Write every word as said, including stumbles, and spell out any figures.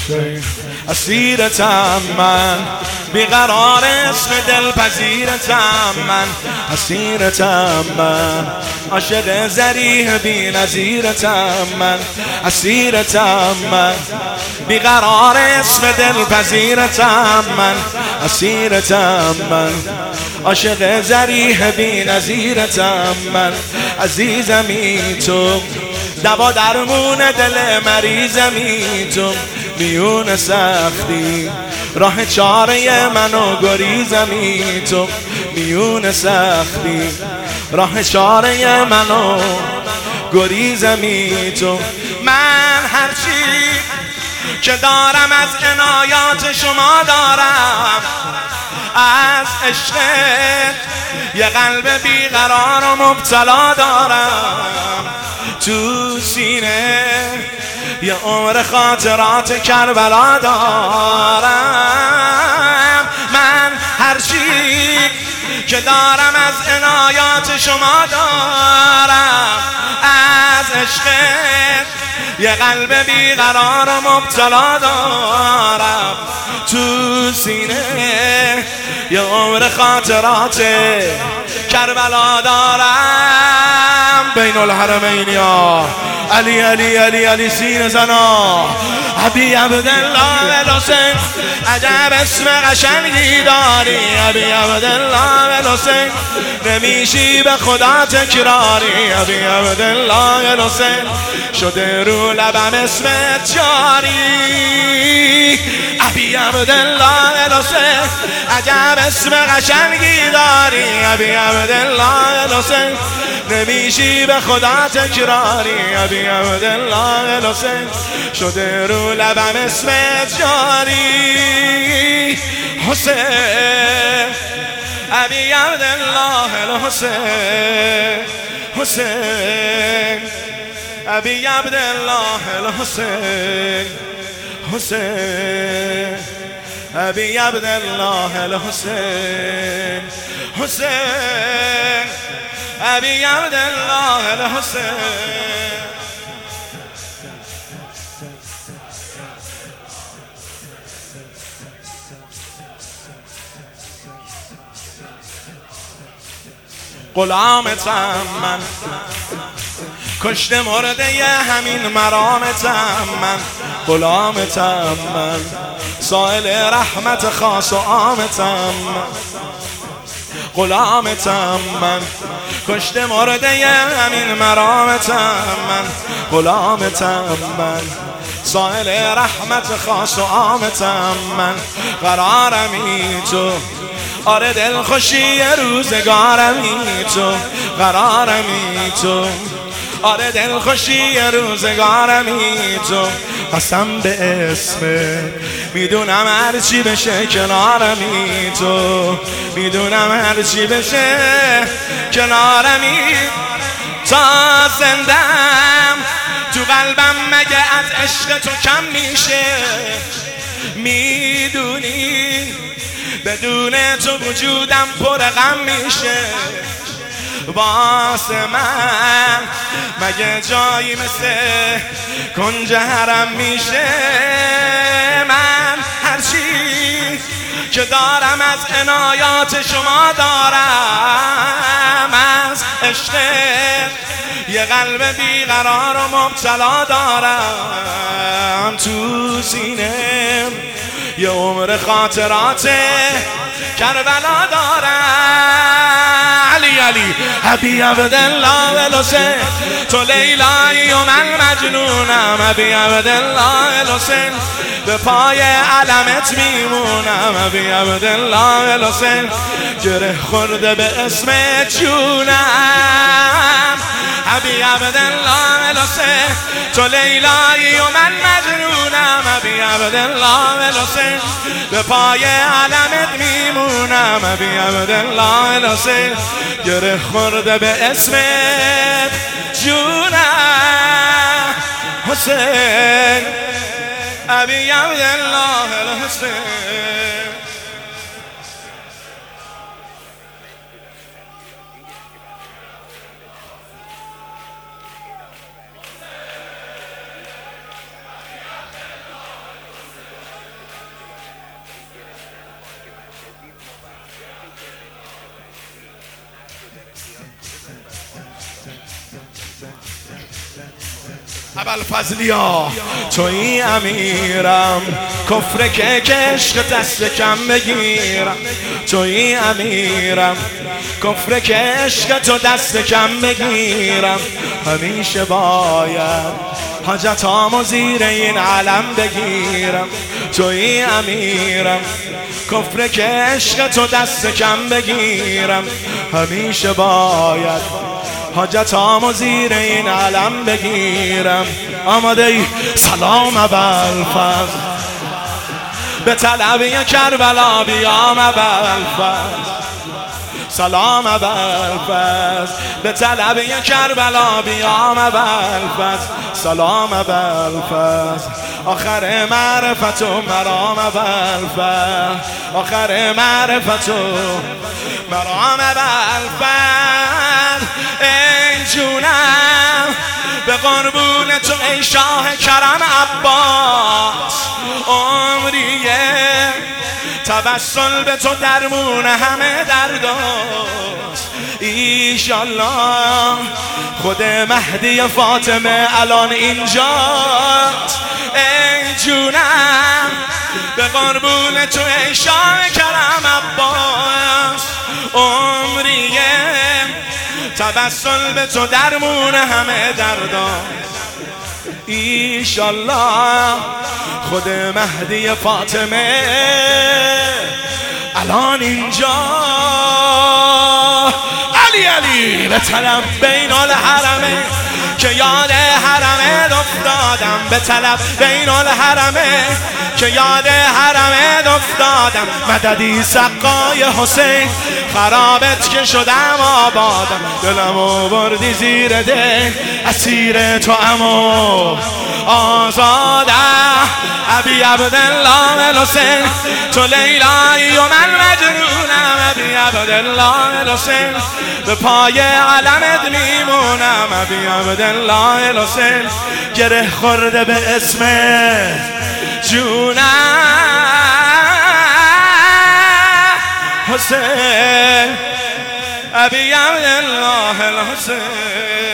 اسیرتم من، بیقرار اسم دلپذیرتم من، اسیرتم من، عاشق ذریح بی نظیرتم من، اسیرتم من، بیقرار اسم دلپذیرتم من، اسیرتم من، عاشق ذریح بی نظیرتم من، عزیزمی تو، دوا درمون دل مریضمی تو، میون سختی راه چاره منو گریزمی تو، میون سختی راه چاره منو گریزمی تو. من هرچی که دارم از عنایات شما دارم، از عشق یه قلب بیقرار و مبتلا دارم، تو سینه یه عمر خاطرات کربلا دارم. من هرچی که دارم از عنایات شما دارم، از عشق یه قلب بیقرار و مبتلا دارم، تو سینه یه عمر خاطرات کربلا دارم. بین الحرمین یا علی علی علی علی سین زنا ابی عبدالله الحسین، عجب اسم قشنگی داری ابی عبدالله الحسین، نمیشی به خدا تکراری ابی عبدالله الحسین، شده رو لبم اسمت جاری ابی عبدالله الحسین، عجب اسم قشنگی داری ابی عبدالله الحسین، نمیشی به خدا تکراری ابی عبدالله الحسین، شده رو لبم اسمت جاری حسین ابی عبدالله الحسین، حسین ابی عبدالله الحسین، حسین ابی عبدالله الحسین، حسین ابی عبدالله الحسین. غلامتم من، کشته مرده همین مرامتم من، غلامتم من، سائل رحمت خاص و عامتم من، غلامتم من، کشته مرده همین مرامتم من، غلامتم من، سائل رحمت خاص و عامتم من، قرارمی تو، آره دل خوشی روزگارمی تو، قرارمی تو، آره دل خوشی روزگارمی تو، قسم به اسمت میدونم هرچی بشه کنارمی تو، میدونم هرچی بشه کنارمی، تا زندم تو قلبم مگه از عشق تو کم میشه، میدونی بدون تو وجودم پر غم میشه، واسه من مگه جایی مثل کنج حرم میشه. من هرچی که دارم از عنایات شما دارم، از عشق یه قلب بیقرار و مبتلا دارم، تو سینه یه عمر خاطرات کربلا دارم. علی علی ابی عبدالله الحسین، تو لیلایی و من مجنونم ابی عبدالله الحسین، به پای علمت میمونم ابی عبدالله الحسین، گره خورده به اسم جونم ابی عبدالله الحسین، تو لیلایی و من مجنونم ابی عبدالله الحسین، به پای علمت میمونم ابی عبدالله الحسین، گره خورده به اسمت جونم حسین ابی عبدالله الحسین. ابوالفضلیا توی امیرم، کفر که عشق دست کم بگیرم. توی امیرم، کفر که عشق تو دست کم بگیرم. همیشه باید حاجتامو زیر این علم بگیرم. توی امیرم، کفر که عشق تو دست کم بگیرم. همیشه باید حاجتامو زیر این علم بگیرم. آماده ای؟ سلام ابوالفضل، به طلب کربلا بیام ابوالفضل. سلام ابوالفضل، به طلب کربلا بیام ابوالفضل. سلام ابوالفضل، آخر معرفت و مرام ابوالفضل. آخر معرفت و مرام ابوالفضل. ای جونم به قربون تو ای شاه کرم عباس. عمریه توسل به تو درمون همه درداست. ایشالله خود مهدی فاطمه الان اینجاست. ای جونم به قربون تو ای شاه کرم عباس. عمریه توسل به تو درمون همه درداست. ایشالله خود مهدی فاطمه الان اینجا. علی علی به طلب بین الحرمه، که یاد حرمه افتادم. به طلب بین الحرمه، که یاد حرمه افتادم. مددی سقای حسین، خرابت که شدم آبادم. دلمو بردی زیر دل، اسیر تو امو آزادم. ابی عبدالله الحسین، تو لیلایی و من مجنونم. ابی عبدالله الحسین، به پای علمت میمونم. ابی عبدالله الحسین، گره خورده به اسم جونم حسین. ابی عبدالله الحسین.